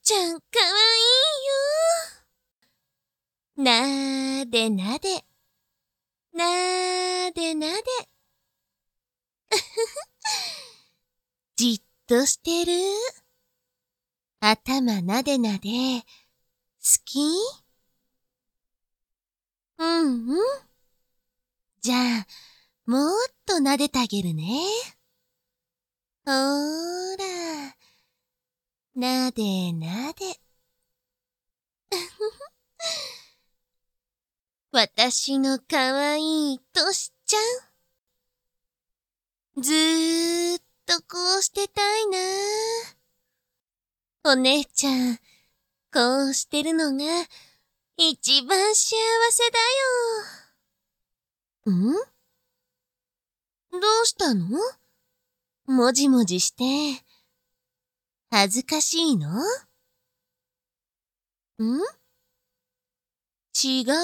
ちゃんかわいいよ。なでなで。なでなで。じっとしてる。頭なでなで。好き？うんうん。じゃあ、もっとなでてあげるね。ほーら。なでなで。私のかわいいトシちゃん。ずーっとこうしてたいな。お姉ちゃん、こうしてるのが一番幸せだよ。ん？どうしたの？もじもじして。恥ずかしいの？違う？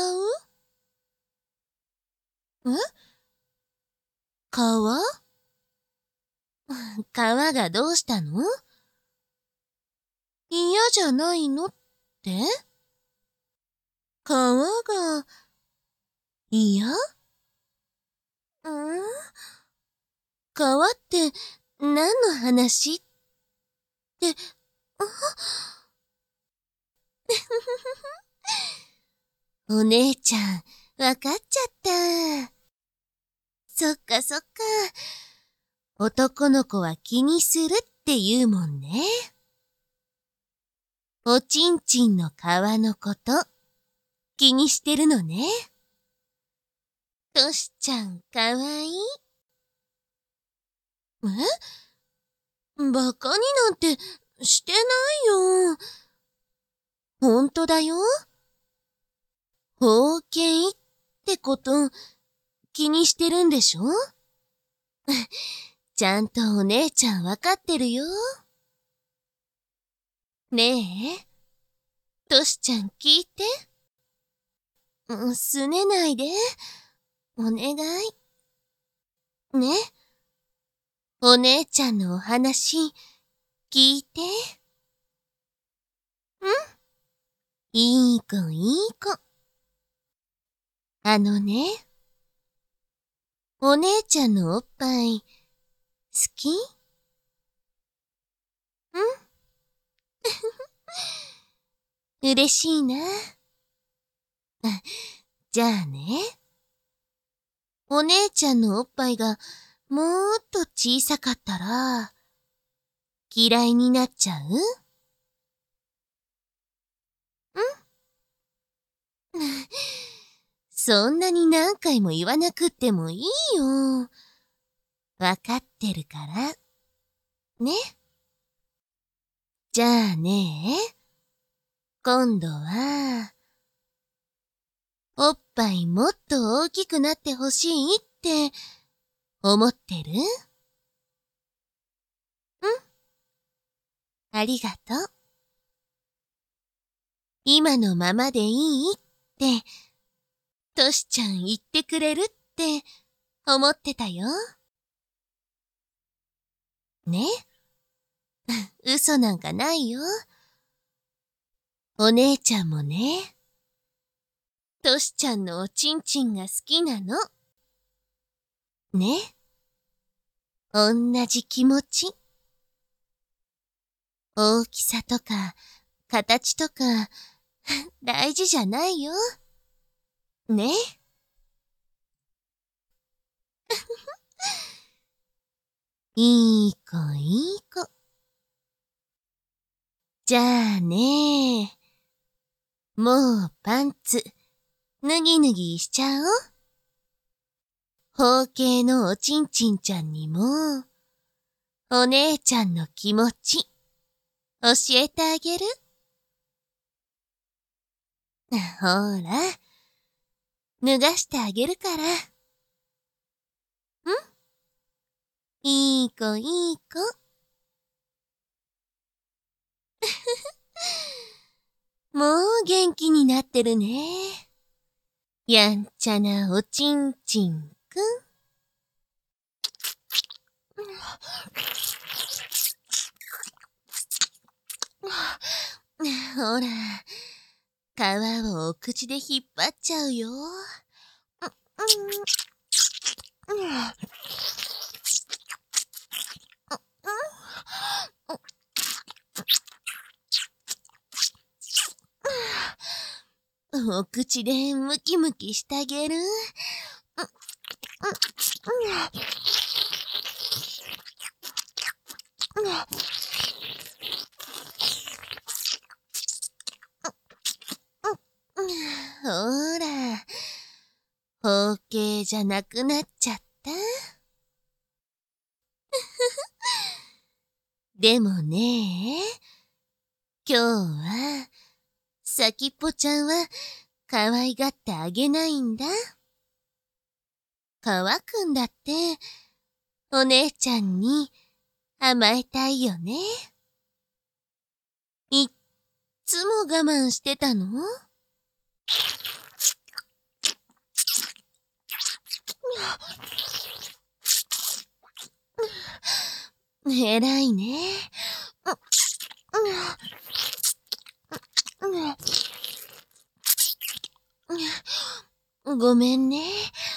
皮？皮がどうしたの？嫌じゃないのって？皮が嫌？皮って何の話って、お姉ちゃん、わかっちゃった。そっかそっか。男の子は気にするって言うもんね。おちんちんの皮のこと、気にしてるのね。としちゃん、かわいい。バカになんてしてないよ。ほんとだよ。包茎ってこと気にしてるんでしょ？ちゃんとお姉ちゃんわかってるよ。ねえ、としちゃん聞いて。すねないで。お願い。ね。お姉ちゃんのお話、聞いて。いい子いい子。ね、お姉ちゃんのおっぱい、好き？嬉しいな。じゃあね、お姉ちゃんのおっぱいがもーっと小さかったら、嫌いになっちゃう？そんなに何回も言わなくってもいいよ。わかってるから。ね。じゃあね、今度は、おっぱいもっと大きくなってほしいって思ってる？ありがとう。今のままでいいって、としちゃん言ってくれるって思ってたよ。ね？嘘なんかないよ。お姉ちゃんもね、としちゃんのおちんちんが好きなの。ね？おんなじ気持ち。大きさとか、形とか、大事じゃないよ。ね？いい子いい子。じゃあね、もうパンツ、脱ぎ脱ぎしちゃおう。包茎のおちんちんちゃんにも、お姉ちゃんの気持ち、教えてあげる？ほら、脱がしてあげるから。いい子いい子。もう元気になってるね。やんちゃなおちんちんくん。 ほら、皮をお口で引っ張っちゃうよ。お口でムキムキしてあげる。ほら、包茎じゃなくなっちゃった。でもね、今日は、先っぽちゃんは可愛がってあげないんだ。かわくんだって、お姉ちゃんに甘えたいよね。いっつも我慢してたの？偉いね。ごめんね。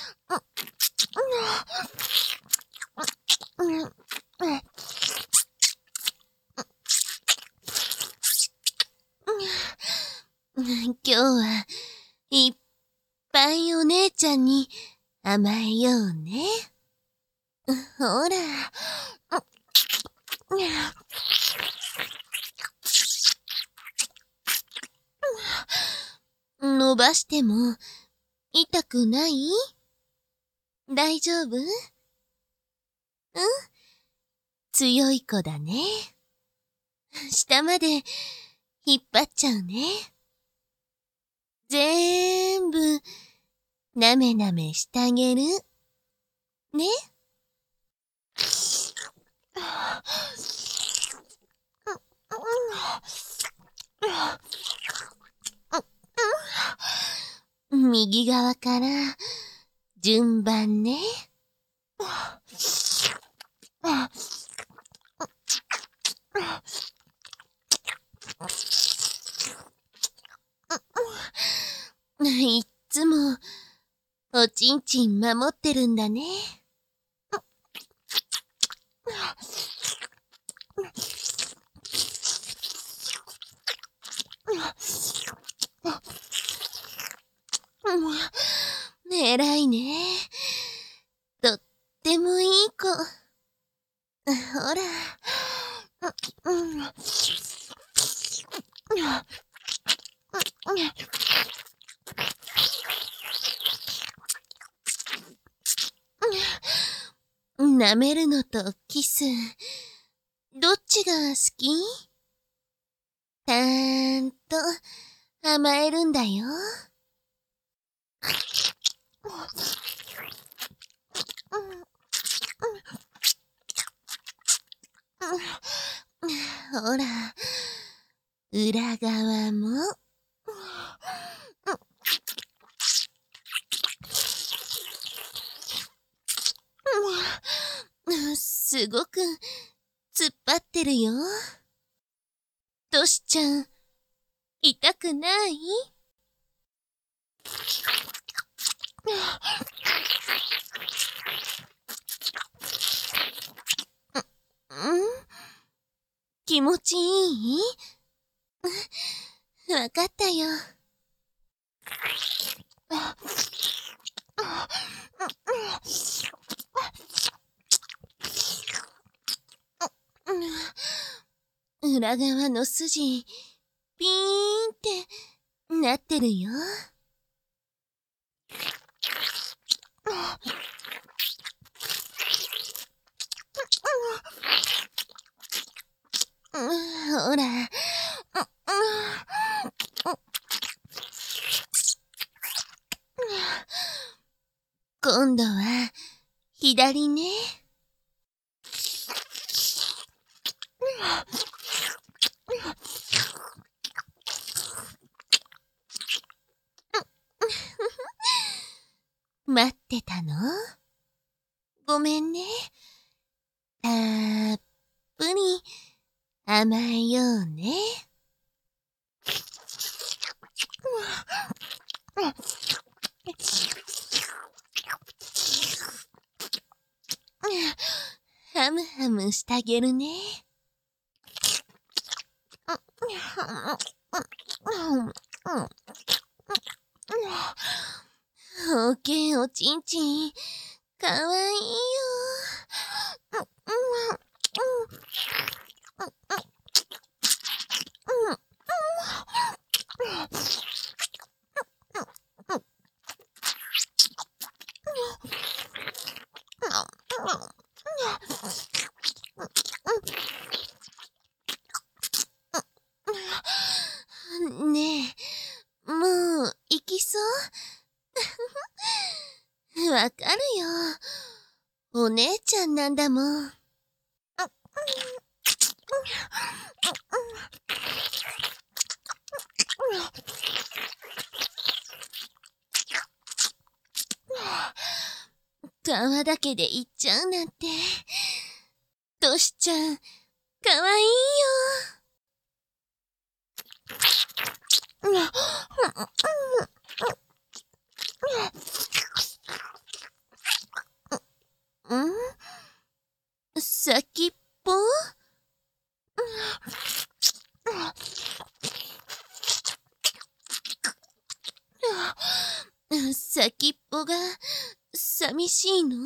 今日はいっぱいお姉ちゃんに甘えようね。ほら。伸ばしても痛くない？大丈夫？強い子だね。下まで引っ張っちゃうね。ぜーんぶなめなめしてあげる。ね。右側から順番ね。いっつもおちんちん守ってるんだね。偉いね。とってもいい子。ほら。舐めるのとキス、どっちが好き？ちゃんと甘えるんだよ。ほら、裏側も。すごく突っ張ってるよ。としちゃん、痛くない？気持ちいい？わかったよ。裏側の筋、ピーンってなってるよ。ほら。今度は左ね。待ってたの？ごめんね。たっぷり甘えようね。 ハムハムしてあげるね。おけおちんちん、かわいいよ。ねえ、もう行きそう？わかるよ。お姉ちゃんなんだもん。皮だけで行っちゃうなんて。としちゃん、かわいいよ。先っぽ？先っぽが寂しいの？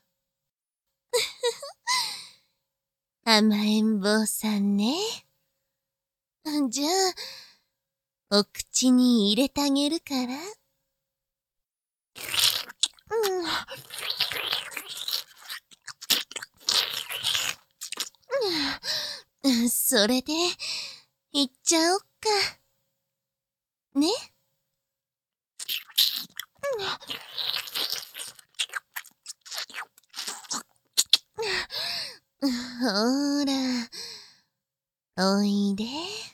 甘えん坊さんね。じゃあ、お口に入れてあげるから。それで、行っちゃおっか。ね？ほら、おいで。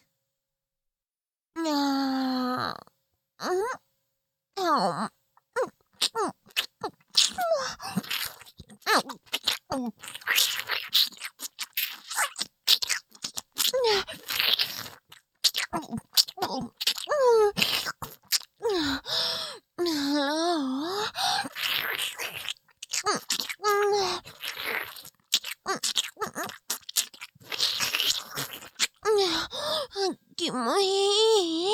キモい？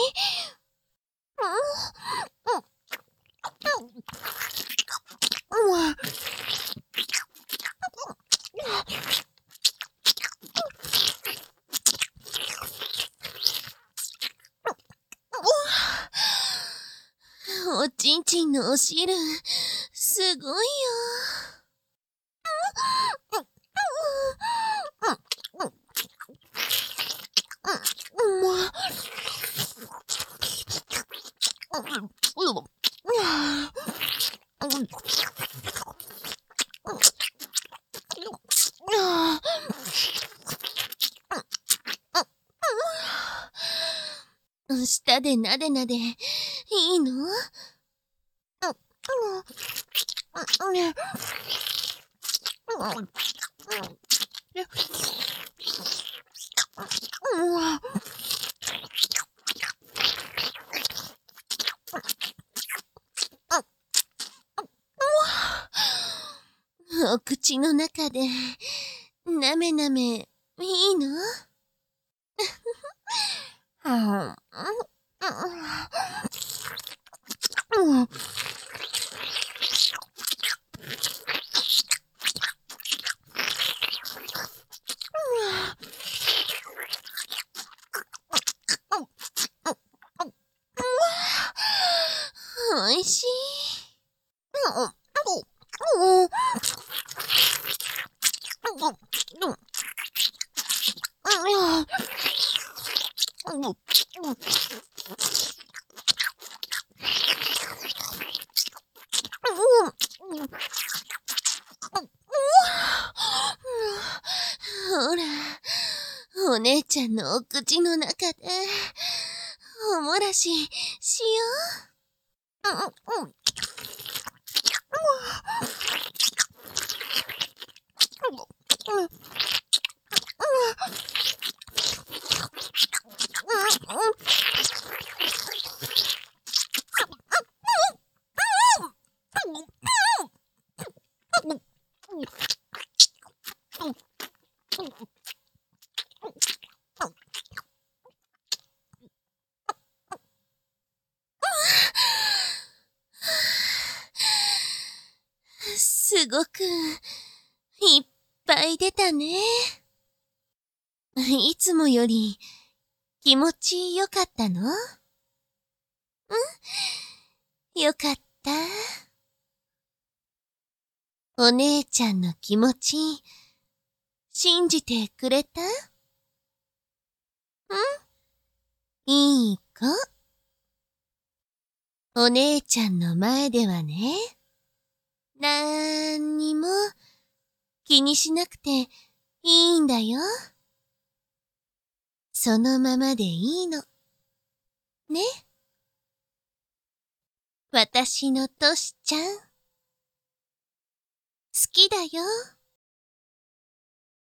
おちんちんのお汁、すごいよ。舌でなでなでいいの？お口の中でなめなめいいの？おいしい。ほら、お姉ちゃんのお口の中でおもらししよう。 すごくいっぱい出たね。いつもより気持ちよかったの？よかった。お姉ちゃんの気持ち、信じてくれた？いい子。お姉ちゃんの前ではね、なんにも気にしなくていいんだよ。そのままでいいの。ね。私のトシちゃん。好きだよ。